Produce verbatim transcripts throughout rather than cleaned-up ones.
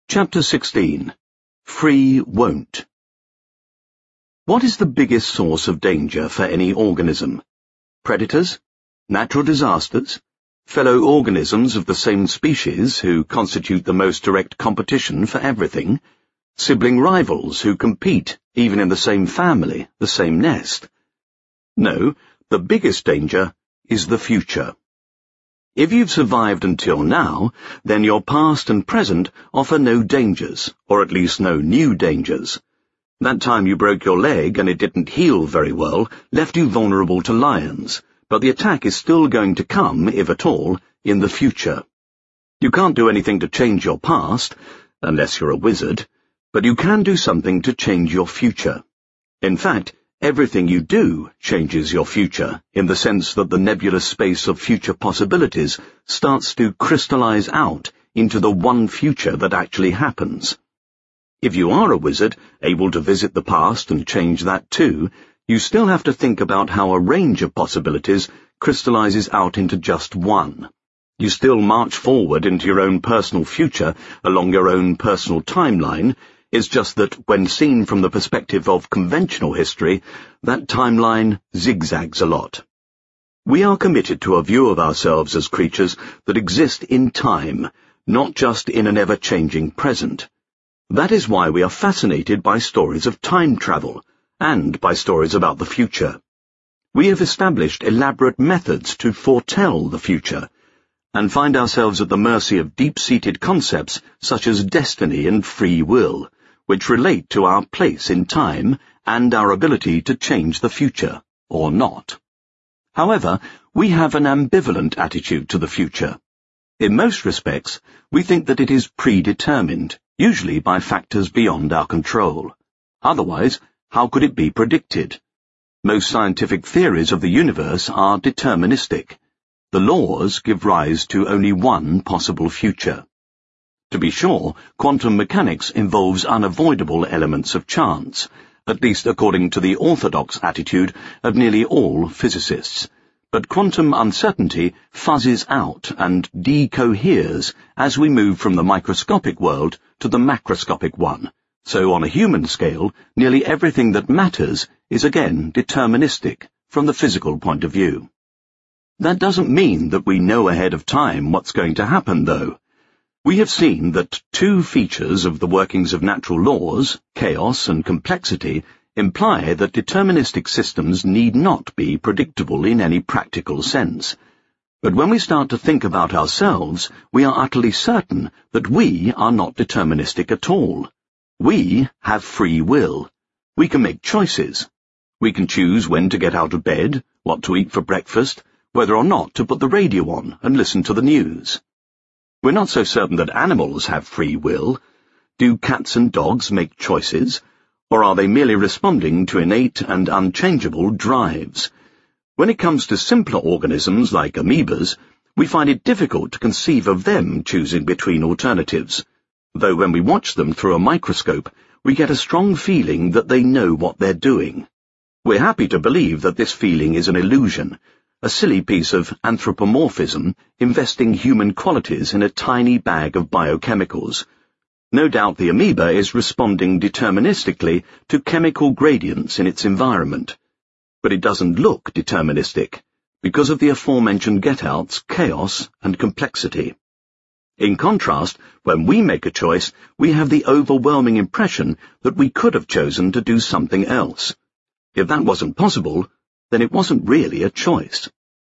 Chapter sixteen. Free Won't. What is the biggest source of danger for any organism? Predators? Natural disasters? Fellow organisms of the same species who constitute the most direct competition for everything? Sibling rivals who compete, even in the same family, the same nest? No, the biggest danger is the future. If you've survived until now, then your past and present offer no dangers, or at least no new dangers. That time you broke your leg and it didn't heal very well left you vulnerable to lions, but the attack is still going to come, if at all, in the future. You can't do anything to change your past, unless you're a wizard, but you can do something to change your future. In fact, everything you do changes your future, in the sense that the nebulous space of future possibilities starts to crystallize out into the one future that actually happens. If you are a wizard, able to visit the past and change that too, you still have to think about how a range of possibilities crystallizes out into just one. You still march forward into your own personal future along your own personal timeline. It's just that, when seen from the perspective of conventional history, that timeline zigzags a lot. We are committed to a view of ourselves as creatures that exist in time, not just in an ever-changing present. That is why we are fascinated by stories of time travel, and by stories about the future. We have established elaborate methods to foretell the future, and find ourselves at the mercy of deep-seated concepts such as destiny and free will, which relate to our place in time and our ability to change the future, or not. However, we have an ambivalent attitude to the future. In most respects, we think that it is predetermined, usually by factors beyond our control. Otherwise, how could it be predicted? Most scientific theories of the universe are deterministic. The laws give rise to only one possible future. To be sure, quantum mechanics involves unavoidable elements of chance, at least according to the orthodox attitude of nearly all physicists. But quantum uncertainty fuzzes out and decoheres as we move from the microscopic world to the macroscopic one, so on a human scale, nearly everything that matters is again deterministic from the physical point of view. That doesn't mean that we know ahead of time what's going to happen, though. We have seen that two features of the workings of natural laws, chaos and complexity, imply that deterministic systems need not be predictable in any practical sense. But when we start to think about ourselves, we are utterly certain that we are not deterministic at all. We have free will. We can make choices. We can choose when to get out of bed, what to eat for breakfast, whether or not to put the radio on and listen to the news. We're not so certain that animals have free will. Do cats and dogs make choices, or are they merely responding to innate and unchangeable drives? When it comes to simpler organisms like amoebas, we find it difficult to conceive of them choosing between alternatives, though when we watch them through a microscope, we get a strong feeling that they know what they're doing. We're happy to believe that this feeling is an illusion, a silly piece of anthropomorphism investing human qualities in a tiny bag of biochemicals. No doubt the amoeba is responding deterministically to chemical gradients in its environment. But it doesn't look deterministic, because of the aforementioned get-outs, chaos, and complexity. In contrast, when we make a choice, we have the overwhelming impression that we could have chosen to do something else. If that wasn't possible, then it wasn't really a choice.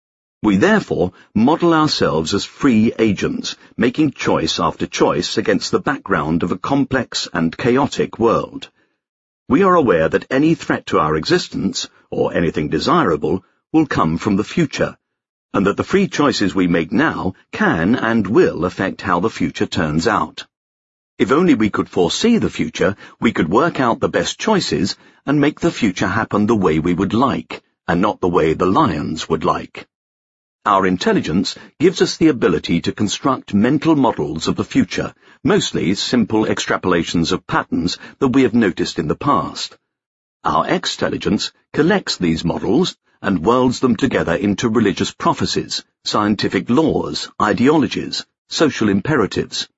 We therefore model ourselves as free agents, making choice after choice against the background of a complex and chaotic world. We are aware that any threat to our existence, or anything desirable, will come from the future, and that the free choices we make now can and will affect how the future turns out. If only we could foresee the future, we could work out the best choices and make the future happen the way we would like, and not the way the lions would like. Our intelligence gives us the ability to construct mental models of the future, mostly simple extrapolations of patterns that we have noticed in the past. Our extelligence collects these models and welds them together into religious prophecies, scientific laws, ideologies, social imperatives.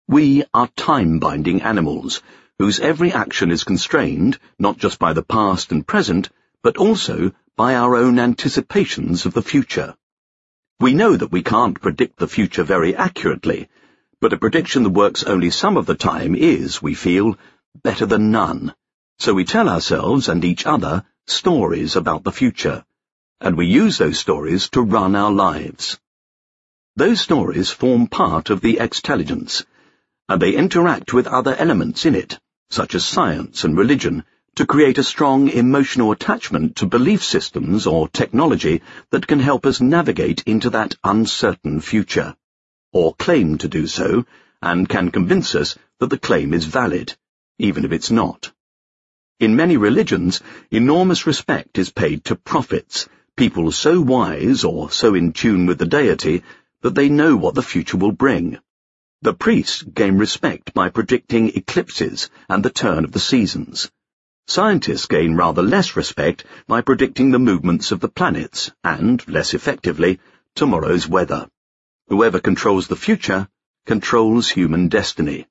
We are time-binding animals, whose every action is constrained not just by the past and present, but also by our own anticipations of the future. We know that we can't predict the future very accurately, but a prediction that works only some of the time is, we feel, better than none. So we tell ourselves and each other stories about the future, and we use those stories to run our lives. Those stories form part of the extelligence, and they interact with other elements in it, such as science and religion, to create a strong emotional attachment to belief systems or technology that can help us navigate into that uncertain future, or claim to do so, and can convince us that the claim is valid, even if it's not. In many religions, enormous respect is paid to prophets, people so wise or so in tune with the deity that they know what the future will bring. The priests gain respect by predicting eclipses and the turn of the seasons. Scientists gain rather less respect by predicting the movements of the planets and, less effectively, tomorrow's weather. Whoever controls the future controls human destiny.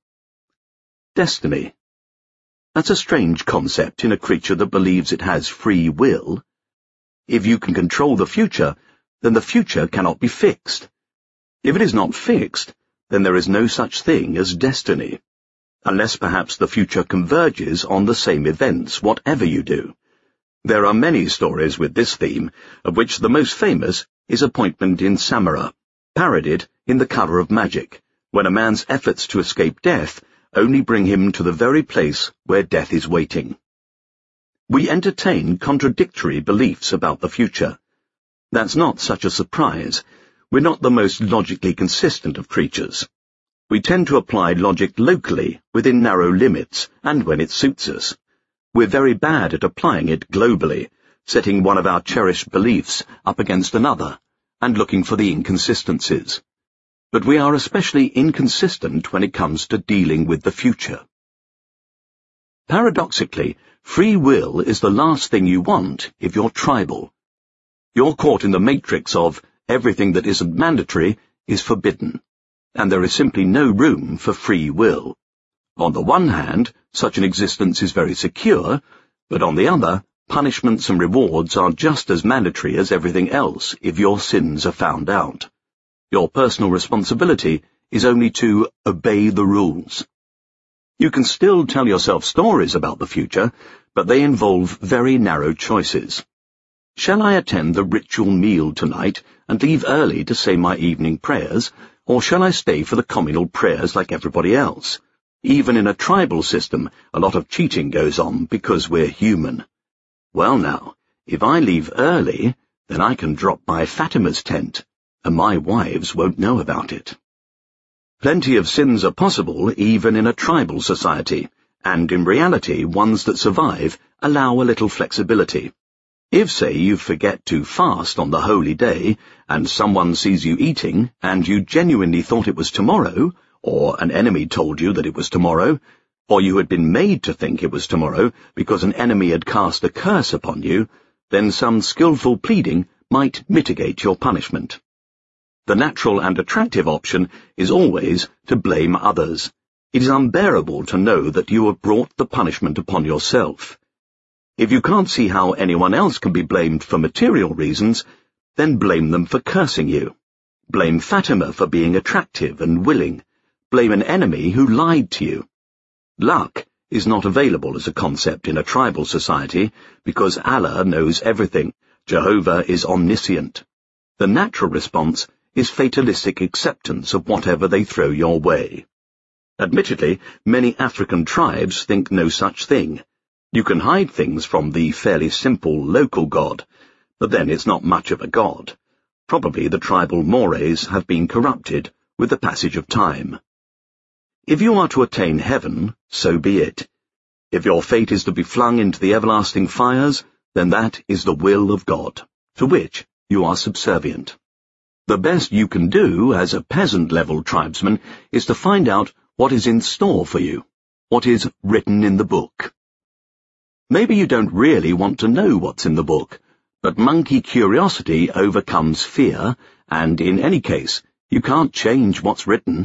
Destiny. That's a strange concept in a creature that believes it has free will. If you can control the future, then the future cannot be fixed. If it is not fixed, then there is no such thing as destiny, unless perhaps the future converges on the same events, whatever you do. There are many stories with this theme, of which the most famous is Appointment in Samara, parodied in The Colour of Magic, when a man's efforts to escape death only bring him to the very place where death is waiting. We entertain contradictory beliefs about the future. That's not such a surprise. We're not the most logically consistent of creatures. We tend to apply logic locally, within narrow limits, and when it suits us. We're very bad at applying it globally, setting one of our cherished beliefs up against another, and looking for the inconsistencies. But we are especially inconsistent when it comes to dealing with the future. Paradoxically, free will is the last thing you want if you're tribal. You're caught in the matrix of everything that isn't mandatory is forbidden, and there is simply no room for free will. On the one hand, such an existence is very secure, but on the other, punishments and rewards are just as mandatory as everything else if your sins are found out. Your personal responsibility is only to obey the rules. You can still tell yourself stories about the future, but they involve very narrow choices. Shall I attend the ritual meal tonight and leave early to say my evening prayers, or shall I stay for the communal prayers like everybody else? Even in a tribal system, a lot of cheating goes on because we're human. Well now, if I leave early, then I can drop by Fatima's tent, and my wives won't know about it. Plenty of sins are possible even in a tribal society, and in reality ones that survive allow a little flexibility. If, say, you forget to fast on the holy day, and someone sees you eating, and you genuinely thought it was tomorrow, or an enemy told you that it was tomorrow, or you had been made to think it was tomorrow because an enemy had cast a curse upon you, then some skillful pleading might mitigate your punishment. The natural and attractive option is always to blame others. It is unbearable to know that you have brought the punishment upon yourself. If you can't see how anyone else can be blamed for material reasons, then blame them for cursing you. Blame Fatima for being attractive and willing. Blame an enemy who lied to you. Luck is not available as a concept in a tribal society because Allah knows everything. Jehovah is omniscient. The natural response is fatalistic acceptance of whatever they throw your way. Admittedly, many African tribes think no such thing. You can hide things from the fairly simple local god, but then it's not much of a god. Probably the tribal mores have been corrupted with the passage of time. If you are to attain heaven, so be it. If your fate is to be flung into the everlasting fires, then that is the will of God, to which you are subservient. The best you can do as a peasant-level tribesman is to find out what is in store for you, what is written in the book. Maybe you don't really want to know what's in the book, but monkey curiosity overcomes fear, and in any case, you can't change what's written.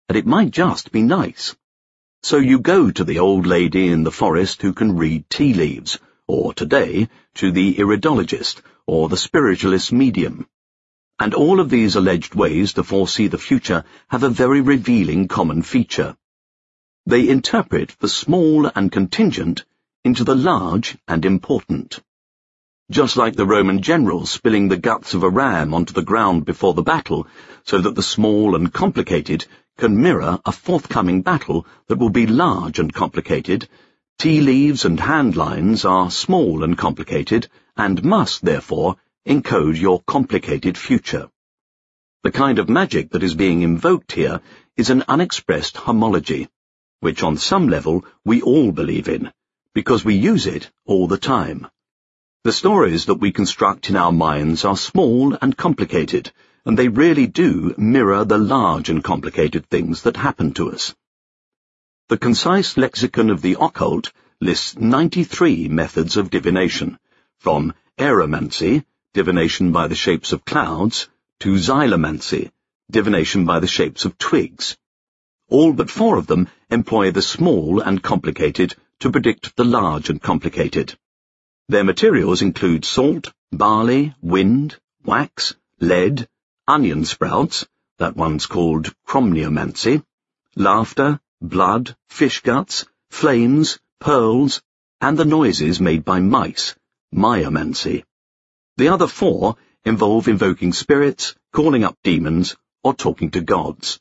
and it might just be nice. So you go to the old lady in the forest who can read tea leaves, or today, to the iridologist or the spiritualist medium. And all of these alleged ways to foresee the future have a very revealing common feature. They interpret the small and contingent into the large and important. Just like the Roman generals spilling the guts of a ram onto the ground before the battle, so that the small and complicated can mirror a forthcoming battle that will be large and complicated, tea leaves and hand lines are small and complicated, and must, therefore, encode your complicated future. The kind of magic that is being invoked here is an unexpressed homology, which on some level we all believe in, because we use it all the time. The stories that we construct in our minds are small and complicated, and they really do mirror the large and complicated things that happen to us. The Concise Lexicon of the Occult lists ninety-three methods of divination, from aeromancy, divination by the shapes of clouds, to xylomancy, divination by the shapes of twigs. All but four of them employ the small and complicated to predict the large and complicated. Their materials include salt, barley, wind, wax, lead, onion sprouts, that one's called cromniomancy, laughter, blood, fish guts, flames, pearls, and the noises made by mice, myomancy. The other four involve invoking spirits, calling up demons, or talking to gods.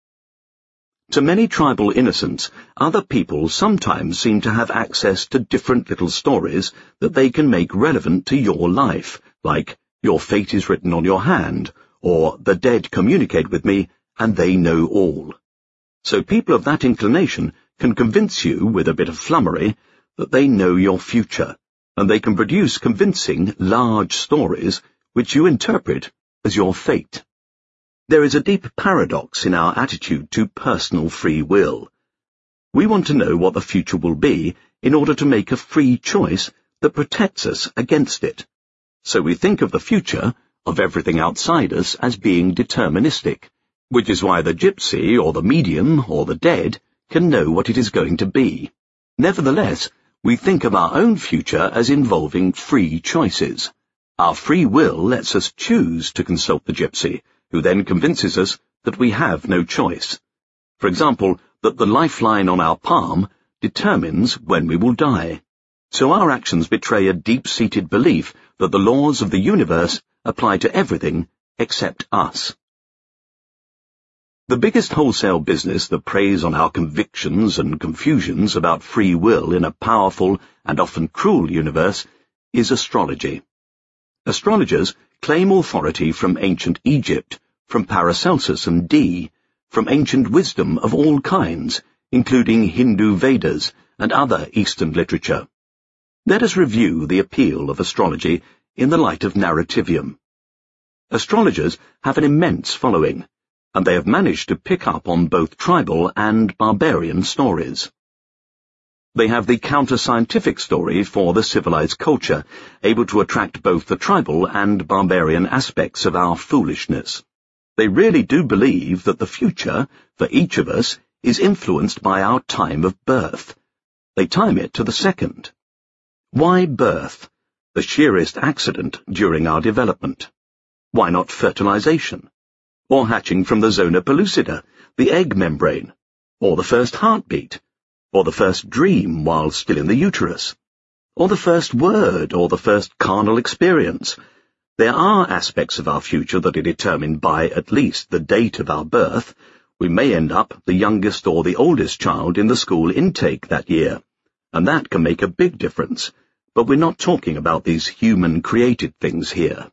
To many tribal innocents, other people sometimes seem to have access to different little stories that they can make relevant to your life, like, your fate is written on your hand, or the dead communicate with me, and they know all. So people of that inclination can convince you, with a bit of flummery, that they know your future, and they can produce convincing, large stories which you interpret as your fate. There is a deep paradox in our attitude to personal free will. We want to know what the future will be in order to make a free choice that protects us against it. So we think of the future, of everything outside us, as being deterministic, which is why the gypsy or the medium or the dead can know what it is going to be. Nevertheless, we think of our own future as involving free choices. Our free will lets us choose to consult the gypsy, who then convinces us that we have no choice. For example, that the lifeline on our palm determines when we will die. So our actions betray a deep-seated belief that the laws of the universe apply to everything except us. The biggest wholesale business that preys on our convictions and confusions about free will in a powerful and often cruel universe is astrology. Astrologers claim authority from ancient Egypt, from Paracelsus and Dee, from ancient wisdom of all kinds, including Hindu Vedas and other Eastern literature. Let us review the appeal of astrology in the light of narrativium. Astrologers have an immense following, and they have managed to pick up on both tribal and barbarian stories. They have the counter-scientific story for the civilized culture, able to attract both the tribal and barbarian aspects of our foolishness. They really do believe that the future, for each of us, is influenced by our time of birth. They time it to the second. Why birth, the sheerest accident during our development? Why not fertilization? Or hatching from the zona pellucida, the egg membrane? Or the first heartbeat? Or the first dream while still in the uterus? Or the first word, or the first carnal experience? There are aspects of our future that are determined by at least the date of our birth. We may end up the youngest or the oldest child in the school intake that year, and that can make a big difference, but we're not talking about these human-created things here.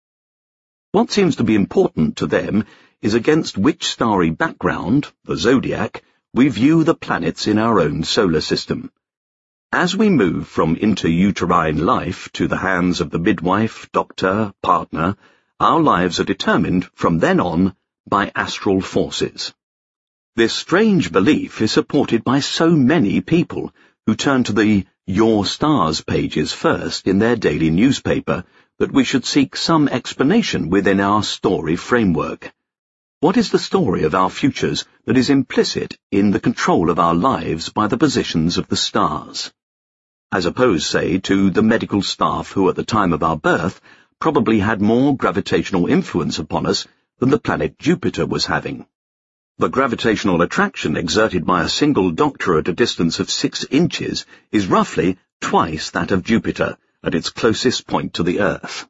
What seems to be important to them is against which starry background, the zodiac, we view the planets in our own solar system. As we move from inter-uterine life to the hands of the midwife, doctor, partner, our lives are determined from then on by astral forces. This strange belief is supported by so many people who turn to the Your Stars pages first in their daily newspaper that we should seek some explanation within our story framework. What is the story of our futures that is implicit in the control of our lives by the positions of the stars? As opposed, say, to the medical staff who at the time of our birth probably had more gravitational influence upon us than the planet Jupiter was having. The gravitational attraction exerted by a single doctor at a distance of six inches is roughly twice that of Jupiter at its closest point to the Earth.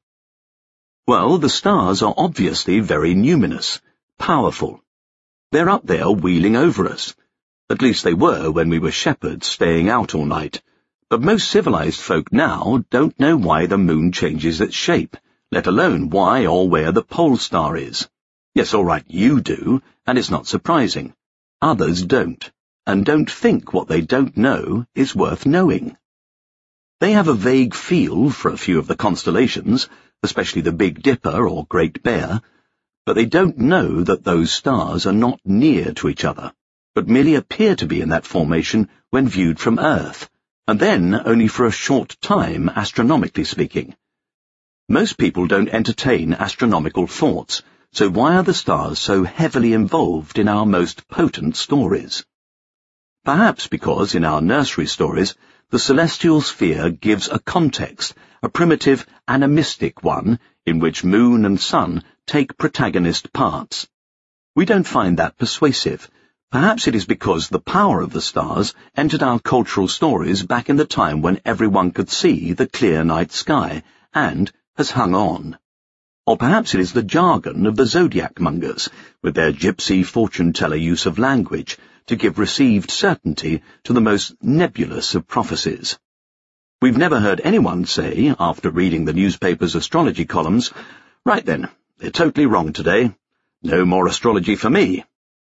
Well, the stars are obviously very numinous, powerful. They're up there wheeling over us. At least they were when we were shepherds staying out all night. But most civilized folk now don't know why the moon changes its shape, let alone why or where the pole star is. Yes, all right, you do, and it's not surprising. Others don't, and don't think what they don't know is worth knowing. They have a vague feel for a few of the constellations, especially the Big Dipper or Great Bear, but they don't know that those stars are not near to each other, but merely appear to be in that formation when viewed from Earth, and then only for a short time, astronomically speaking. Most people don't entertain astronomical thoughts, so why are the stars so heavily involved in our most potent stories? Perhaps because in our nursery stories, the celestial sphere gives a context, a primitive animistic one, in which moon and sun take protagonist parts. We don't find that persuasive. Perhaps it is because the power of the stars entered our cultural stories back in the time when everyone could see the clear night sky, and has hung on. Or perhaps it is the jargon of the zodiac mongers, with their gypsy fortune-teller use of language, to give received certainty to the most nebulous of prophecies. We've never heard anyone say, after reading the newspaper's astrology columns, "Right then, they're totally wrong today. No more astrology for me."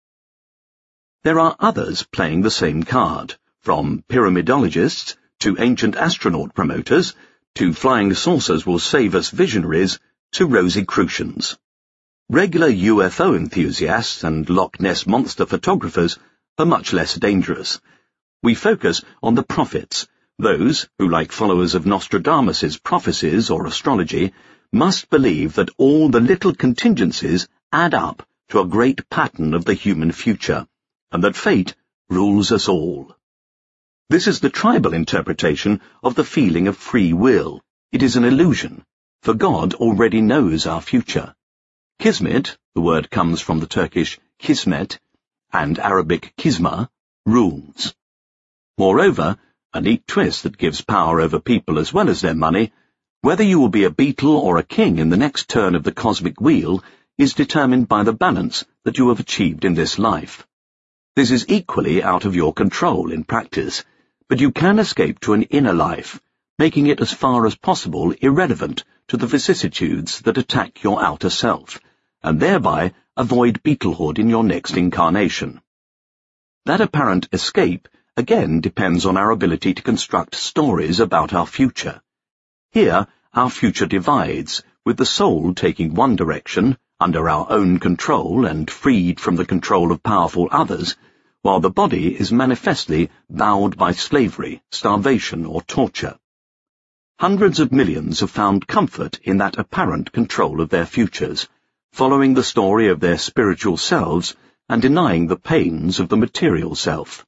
There are others playing the same card, from pyramidologists to ancient astronaut promoters, to flying saucers will save us visionaries, to Rosicrucians. Regular U F O enthusiasts and Loch Ness Monster photographers are much less dangerous. We focus on the prophets, those who, like followers of Nostradamus's prophecies or astrology, must believe that all the little contingencies add up to a great pattern of the human future, and that fate rules us all. This is the tribal interpretation of the feeling of free will. It is an illusion, for God already knows our future. Kismet, the word comes from the Turkish kismet, and Arabic kisma, rules. Moreover, a neat twist that gives power over people as well as their money, whether you will be a beetle or a king in the next turn of the cosmic wheel is determined by the balance that you have achieved in this life. This is equally out of your control in practice, but you can escape to an inner life, making it as far as possible irrelevant to the vicissitudes that attack your outer self, and thereby avoid beetlehood in your next incarnation. That apparent escape again depends on our ability to construct stories about our future. Here, our future divides, with the soul taking one direction, under our own control and freed from the control of powerful others, while the body is manifestly bowed by slavery, starvation, or torture. Hundreds of millions have found comfort in that apparent control of their futures, following the story of their spiritual selves and denying the pains of the material self.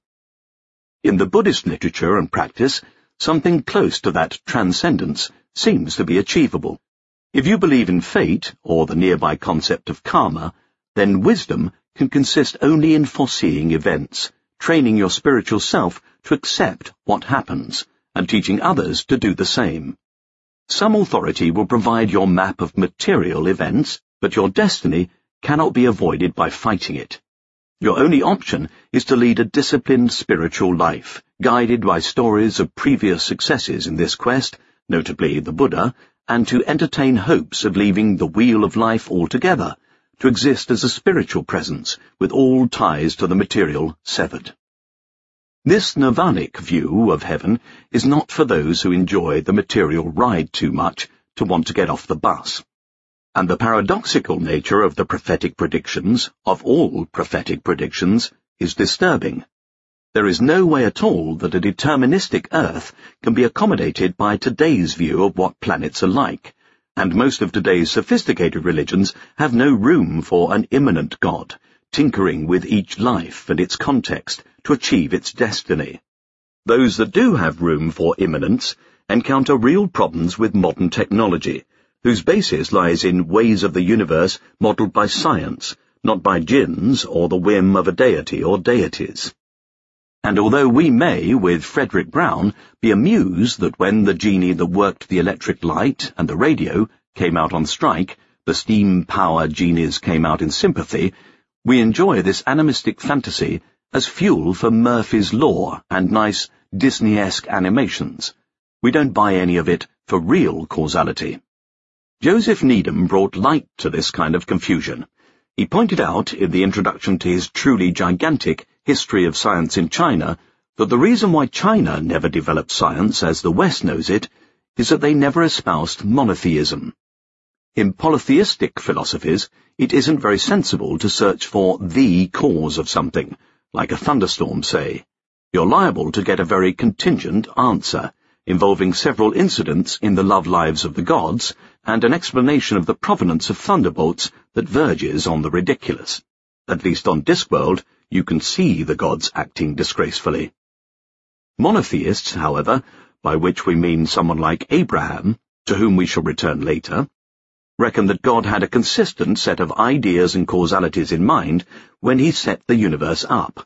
In the Buddhist literature and practice, something close to that transcendence seems to be achievable. If you believe in fate, or the nearby concept of karma, then wisdom can consist only in foreseeing events, training your spiritual self to accept what happens, and teaching others to do the same. Some authority will provide your map of material events, but your destiny cannot be avoided by fighting it. Your only option is to lead a disciplined spiritual life, guided by stories of previous successes in this quest, notably the Buddha, and to entertain hopes of leaving the wheel of life altogether, to exist as a spiritual presence with all ties to the material severed. This nirvanic view of heaven is not for those who enjoy the material ride too much to want to get off the bus. And the paradoxical nature of the prophetic predictions, of all prophetic predictions, is disturbing. There is no way at all that a deterministic Earth can be accommodated by today's view of what planets are like, and most of today's sophisticated religions have no room for an immanent God, tinkering with each life and its context to achieve its destiny. Those that do have room for immanence encounter real problems with modern technology, whose basis lies in ways of the universe modelled by science, not by jinns or the whim of a deity or deities. And although we may, with Frederick Brown, be amused that when the genie that worked the electric light and the radio came out on strike, the steam-power genies came out in sympathy, we enjoy this animistic fantasy as fuel for Murphy's Law and nice Disney-esque animations. We don't buy any of it for real causality. Joseph Needham brought light to this kind of confusion. He pointed out, in the introduction to his truly gigantic History of Science in China, that the reason why China never developed science as the West knows it is that they never espoused monotheism. In polytheistic philosophies, it isn't very sensible to search for the cause of something, like a thunderstorm, say. You're liable to get a very contingent answer, involving several incidents in the love lives of the gods, and an explanation of the provenance of thunderbolts that verges on the ridiculous. At least on Discworld, you can see the gods acting disgracefully. Monotheists, however, by which we mean someone like Abraham, to whom we shall return later, reckon that God had a consistent set of ideas and causalities in mind when he set the universe up.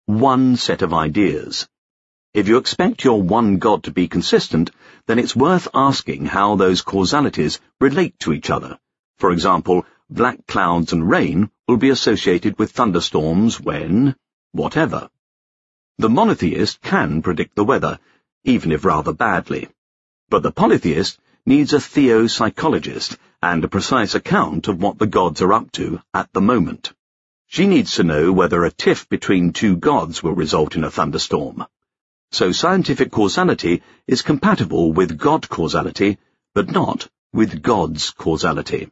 One set of ideas. If you expect your one God to be consistent, then it's worth asking how those causalities relate to each other. For example, black clouds and rain will be associated with thunderstorms when, whatever. The monotheist can predict the weather, even if rather badly. But the polytheist needs a theopsychologist and a precise account of what the gods are up to at the moment. She needs to know whether a tiff between two gods will result in a thunderstorm. So scientific causality is compatible with God causality, but not with God's causality.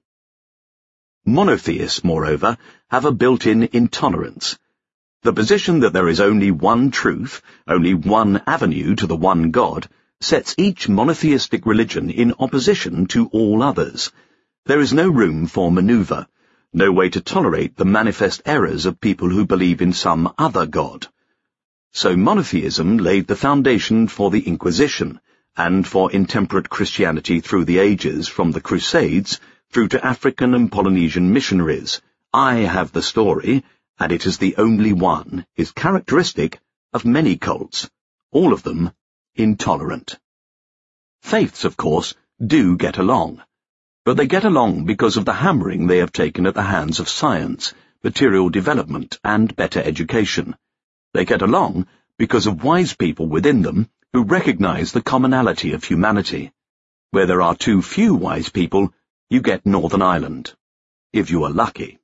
Monotheists, moreover, have a built-in intolerance. The position that there is only one truth, only one avenue to the one God, sets each monotheistic religion in opposition to all others. There is no room for maneuver, no way to tolerate the manifest errors of people who believe in some other God. So monotheism laid the foundation for the Inquisition, and for intemperate Christianity through the ages, from the Crusades through to African and Polynesian missionaries. I have the story, and it is the only one, is characteristic of many cults, all of them intolerant. Faiths, of course, do get along, but they get along because of the hammering they have taken at the hands of science, material development, and better education. They get along because of wise people within them who recognize the commonality of humanity. Where there are too few wise people, you get Northern Ireland, if you are lucky.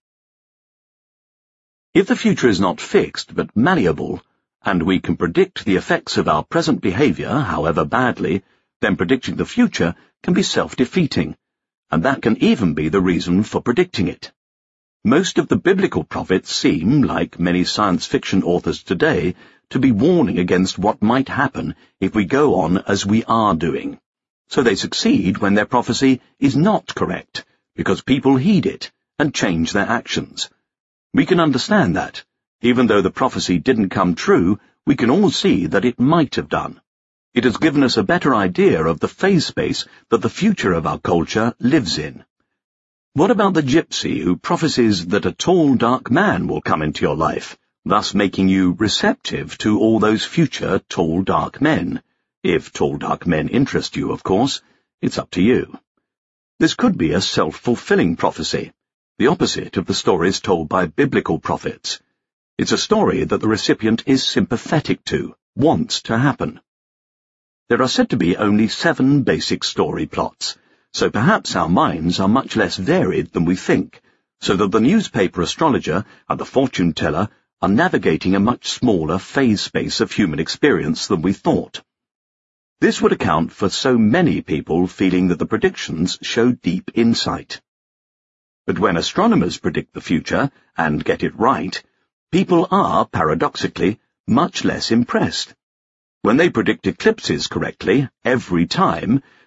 If the future is not fixed but malleable, and we can predict the effects of our present behavior, however badly, then predicting the future can be self-defeating, and that can even be the reason for predicting it. Most of the biblical prophets seem, like many science fiction authors today, to be warning against what might happen if we go on as we are doing. So they succeed when their prophecy is not correct, because people heed it and change their actions. We can understand that. Even though the prophecy didn't come true, we can all see that it might have done. It has given us a better idea of the phase space that the future of our culture lives in. What about the gypsy who prophesies that a tall, dark man will come into your life, thus making you receptive to all those future tall, dark men? If tall, dark men interest you, of course. It's up to you. This could be a self-fulfilling prophecy, the opposite of the stories told by biblical prophets. It's a story that the recipient is sympathetic to, wants to happen. There are said to be only seven basic story plots, so perhaps our minds are much less varied than we think, so that the newspaper astrologer and the fortune teller are navigating a much smaller phase space of human experience than we thought. This would account for so many people feeling that the predictions show deep insight. But when astronomers predict the future, and get it right, people are, paradoxically, much less impressed. When they predict eclipses correctly, every time,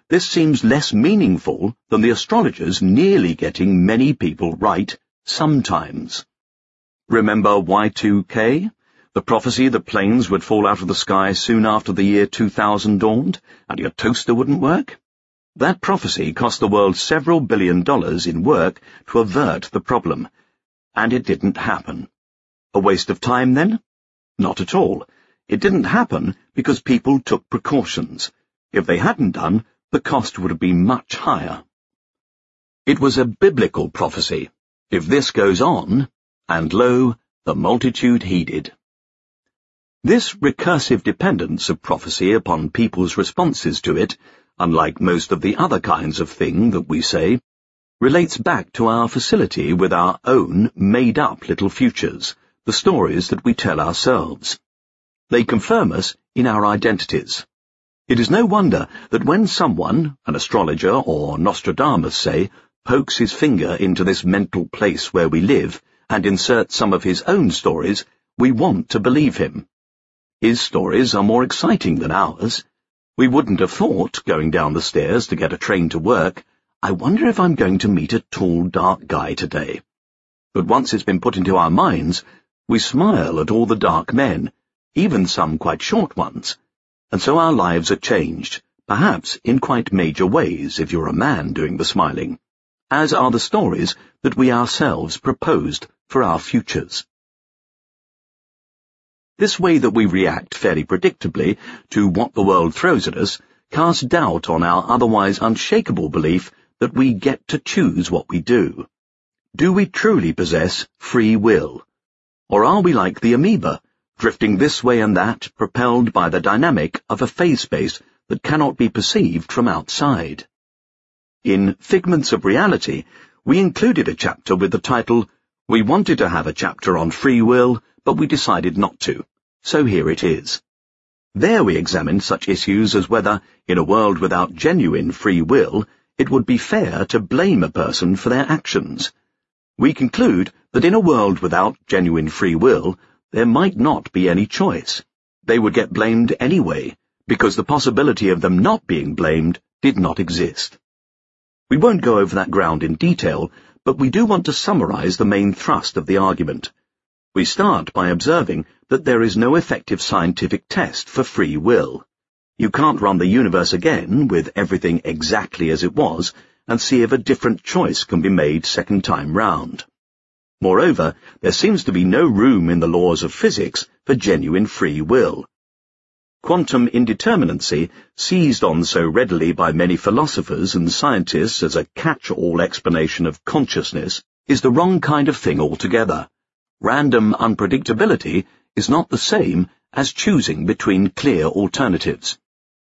this seems less meaningful than the astrologers nearly getting many people right sometimes. Remember Y two K? The prophecy that planes would fall out of the sky soon after the year two thousand dawned, and your toaster wouldn't work? That prophecy cost the world several billion dollars in work to avert the problem, and it didn't happen. A waste of time, then? Not at all. It didn't happen because people took precautions. If they hadn't done, the cost would have been much higher. It was a biblical prophecy. If this goes on, and lo, the multitude heeded. This recursive dependence of prophecy upon people's responses to it, unlike most of the other kinds of thing that we say, relates back to our facility with our own made-up little futures, the stories that we tell ourselves. They confirm us in our identities. It is no wonder that when someone, an astrologer or Nostradamus say, pokes his finger into this mental place where we live and inserts some of his own stories, we want to believe him. His stories are more exciting than ours. We wouldn't have thought, going down the stairs to get a train to work, I wonder if I'm going to meet a tall, dark guy today. But once it's been put into our minds, we smile at all the dark men, even some quite short ones, and so our lives are changed, perhaps in quite major ways if you're a man doing the smiling, as are the stories that we ourselves proposed for our futures. This way that we react fairly predictably to what the world throws at us casts doubt on our otherwise unshakable belief that we get to choose what we do. Do we truly possess free will? Or are we like the amoeba, drifting this way and that, propelled by the dynamic of a phase space that cannot be perceived from outside? In Figments of Reality, we included a chapter with the title, We wanted to have a chapter on free will, but we decided not to, so here it is. There we examined such issues as whether, in a world without genuine free will, it would be fair to blame a person for their actions. We conclude that in a world without genuine free will, there might not be any choice. They would get blamed anyway, because the possibility of them not being blamed did not exist. We won't go over that ground in detail, but we do want to summarize the main thrust of the argument. We start by observing that there is no effective scientific test for free will. You can't run the universe again with everything exactly as it was and see if a different choice can be made second time round. Moreover, there seems to be no room in the laws of physics for genuine free will. Quantum indeterminacy, seized on so readily by many philosophers and scientists as a catch-all explanation of consciousness, is the wrong kind of thing altogether. Random unpredictability is not the same as choosing between clear alternatives.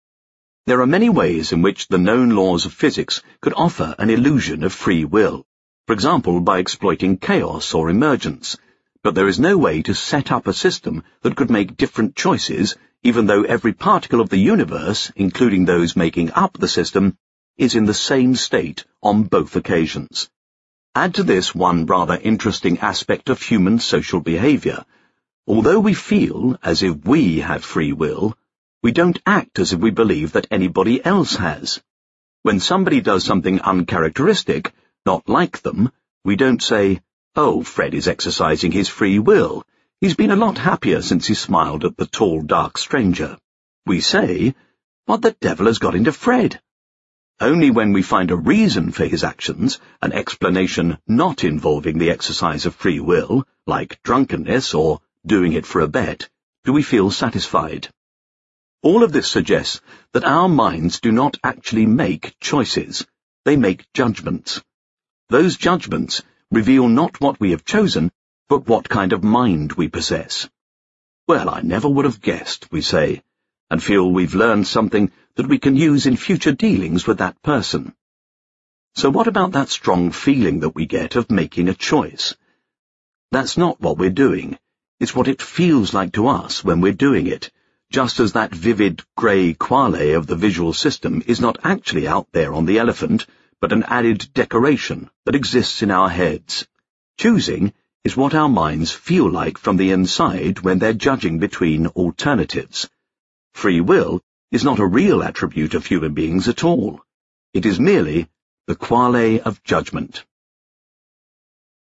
There are many ways in which the known laws of physics could offer an illusion of free will, for example by exploiting chaos or emergence, but there is no way to set up a system that could make different choices even though every particle of the universe, including those making up the system, is in the same state on both occasions. Add to this one rather interesting aspect of human social behavior. Although we feel as if we have free will, we don't act as if we believe that anybody else has. When somebody does something uncharacteristic, not like them, we don't say, "Oh, Fred is exercising his free will. He's been a lot happier since he smiled at the tall, dark stranger." We say, "What the devil has got into Fred?" Only when we find a reason for his actions, an explanation not involving the exercise of free will, like drunkenness or doing it for a bet, do we feel satisfied. All of this suggests that our minds do not actually make choices. They make judgments. Those judgments reveal not what we have chosen, but what kind of mind we possess. "Well, I never would have guessed," we say, and feel we've learned something that we can use in future dealings with that person. So what about that strong feeling that we get of making a choice? That's not what we're doing. It's what it feels like to us when we're doing it, just as that vivid grey quale of the visual system is not actually out there on the elephant, but an added decoration that exists in our heads. Choosing is what our minds feel like from the inside when they're judging between alternatives. Free will is not a real attribute of human beings at all. It is merely the quale of judgment.